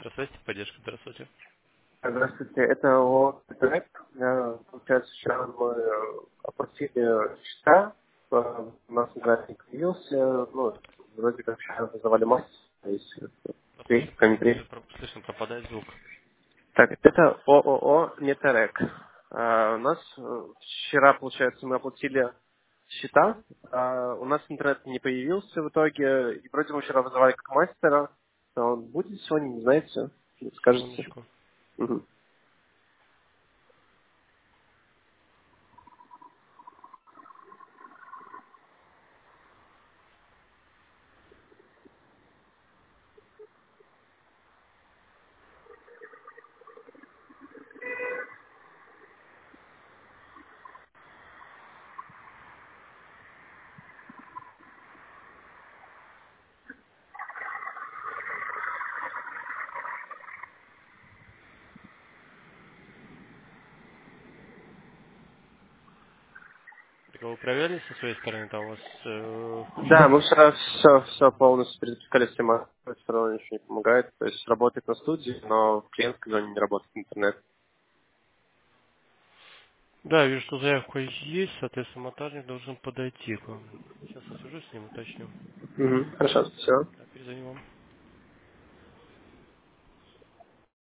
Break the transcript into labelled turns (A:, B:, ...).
A: Здравствуйте, поддержка, здравствуйте.
B: Здравствуйте, это ООО «Проект». Получается, вчера мы оплатили счета, у нас график появился, вроде как вчера вызывали мастер, если есть комментарий.
A: Слышно, пропадает звук.
B: Так, это ООО «Метарек». У нас вчера, получается, мы оплатили счета, у нас интернет не появился в итоге, и вроде мы вчера вызывали как мастера, но он будет сегодня, не знаете, не скажете.
A: Секундочку.
B: Мгм.
A: Так а вы проверили со своей стороны, там у вас
B: Да, мы вчера все полностью перезапускали все массы, все равно ничего не помогает. То есть работает на студии, но в клиентской зоне не работает интернет.
A: Да, вижу, что заявка есть, соответственно, монтажник должен подойти к вам. Сейчас я свяжусь с ним, уточню.
B: Хорошо, все.
A: Да, перезвоню вам.